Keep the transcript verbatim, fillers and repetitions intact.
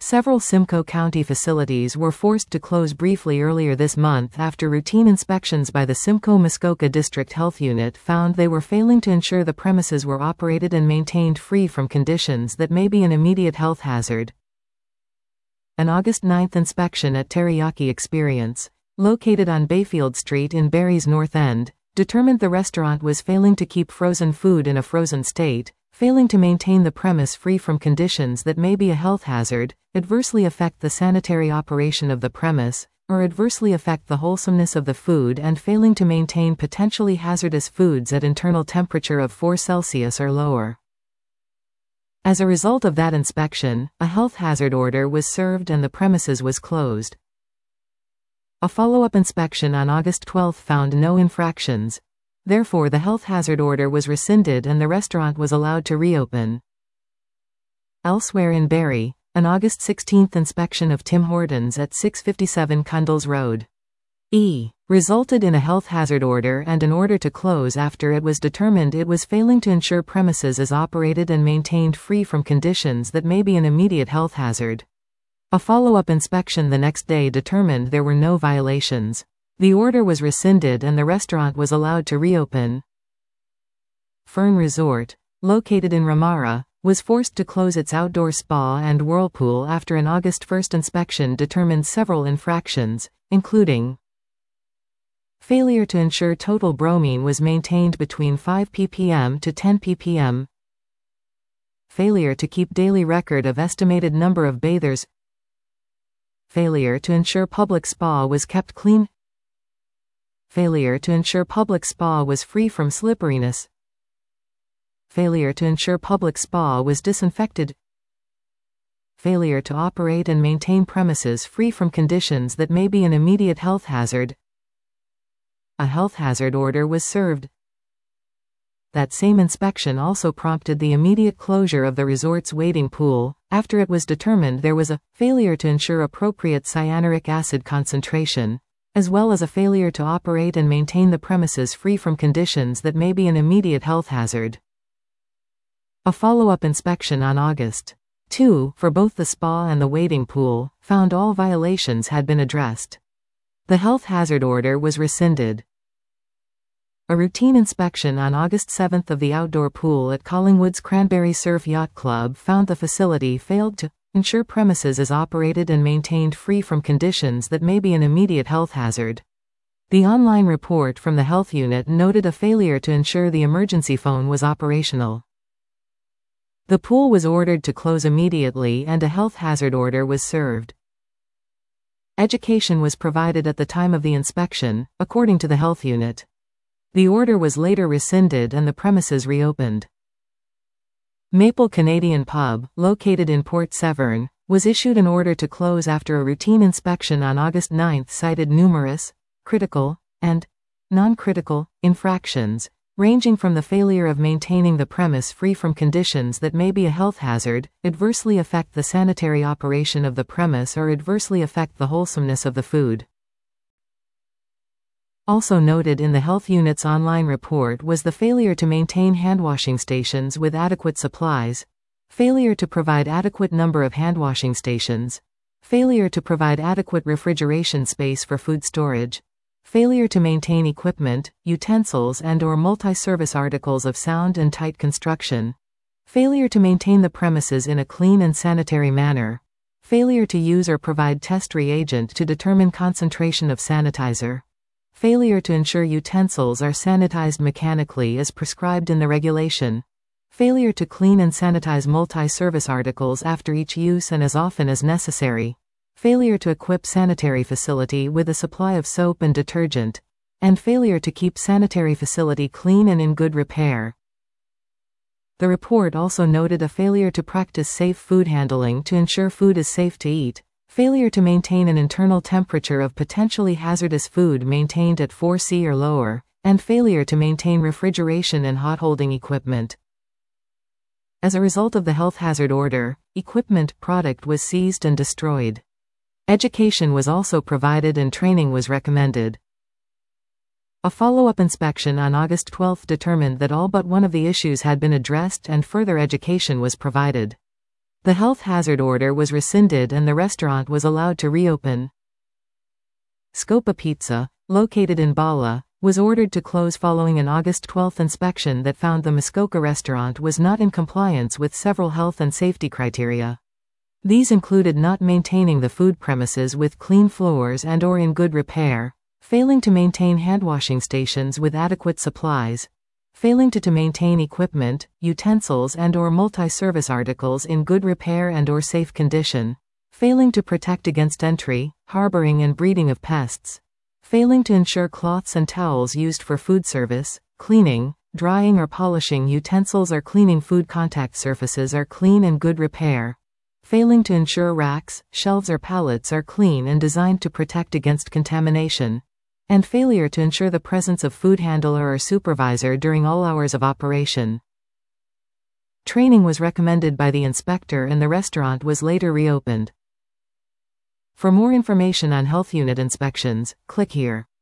Several Simcoe County facilities were forced to close briefly earlier this month after routine inspections by the Simcoe-Muskoka District Health Unit found they were failing to ensure the premises were operated and maintained free from conditions that may be an immediate health hazard. An August ninth inspection at Teriyaki Experience, located on Bayfield Street in Barrie's North End, determined the restaurant was failing to keep frozen food in a frozen state, failing to maintain the premise free from conditions that may be a health hazard, adversely affect the sanitary operation of the premise, or adversely affect the wholesomeness of the food, and failing to maintain potentially hazardous foods at internal temperature of four Celsius or lower. As a result of that inspection, a health hazard order was served and the premises was closed. A follow-up inspection on August twelfth found no infractions. Therefore, the health hazard order was rescinded and the restaurant was allowed to reopen. Elsewhere in Barrie, an August sixteenth inspection of Tim Hortons at six fifty-seven Cundles Road E resulted in a health hazard order and an order to close after it was determined it was failing to ensure premises is operated and maintained free from conditions that may be an immediate health hazard. A follow-up inspection the next day determined there were no violations. The order was rescinded and the restaurant was allowed to reopen. Fern Resort, located in Ramara, was forced to close its outdoor spa and whirlpool after an August first inspection determined several infractions, including failure to ensure total bromine was maintained between five p p m to ten p p m, failure to keep daily record of estimated number of bathers, failure to ensure public spa was kept clean, failure to ensure public spa was free from slipperiness, failure to ensure public spa was disinfected, failure to operate and maintain premises free from conditions that may be an immediate health hazard. A health hazard order was served. That same inspection also prompted the immediate closure of the resort's wading pool, after it was determined there was a failure to ensure appropriate cyanuric acid concentration, as well as a failure to operate and maintain the premises free from conditions that may be an immediate health hazard. A follow-up inspection on August second, for both the spa and the wading pool, found all violations had been addressed. The health hazard order was rescinded. A routine inspection on August seventh of the outdoor pool at Collingwood's Cranberry Surf Yacht Club found the facility failed to ensure premises is operated and maintained free from conditions that may be an immediate health hazard. The online report from the health unit noted a failure to ensure the emergency phone was operational. The pool was ordered to close immediately and a health hazard order was served. Education was provided at the time of the inspection, according to the health unit. The order was later rescinded and the premises reopened. Maple Canadian Pub, located in Port Severn, was issued an order to close after a routine inspection on August ninth cited numerous, critical, and non-critical, infractions, ranging from the failure of maintaining the premise free from conditions that may be a health hazard, adversely affect the sanitary operation of the premise, or adversely affect the wholesomeness of the food. Also noted in the health unit's online report was the failure to maintain handwashing stations with adequate supplies, failure to provide adequate number of handwashing stations, failure to provide adequate refrigeration space for food storage, failure to maintain equipment, utensils and or multi-service articles of sound and tight construction, failure to maintain the premises in a clean and sanitary manner, failure to use or provide test reagent to determine concentration of sanitizer, failure to ensure utensils are sanitized mechanically as prescribed in the regulation, failure to clean and sanitize multi-service articles after each use and as often as necessary, failure to equip sanitary facility with a supply of soap and detergent, and failure to keep sanitary facility clean and in good repair. The report also noted a failure to practice safe food handling to ensure food is safe to eat, failure to maintain an internal temperature of potentially hazardous food maintained at four C or lower, and failure to maintain refrigeration and hot holding equipment. As a result of the health hazard order, equipment product was seized and destroyed. Education was also provided and training was recommended. A follow-up inspection on August twelfth determined that all but one of the issues had been addressed and further education was provided. The health hazard order was rescinded and the restaurant was allowed to reopen. Scopa Pizza, located in Bala, was ordered to close following an August twelfth inspection that found the Muskoka restaurant was not in compliance with several health and safety criteria. These included not maintaining the food premises with clean floors and or in good repair, failing to maintain handwashing stations with adequate supplies, failing to, to maintain equipment, utensils and or multi-service articles in good repair and or safe condition, failing to protect against entry, harboring and breeding of pests, failing to ensure cloths and towels used for food service, cleaning, drying or polishing utensils or cleaning food contact surfaces are clean and good repair, failing to ensure racks, shelves or pallets are clean and designed to protect against contamination, and failure to ensure the presence of food handler or supervisor during all hours of operation. Training was recommended by the inspector and the restaurant was later reopened. For more information on health unit inspections, click here.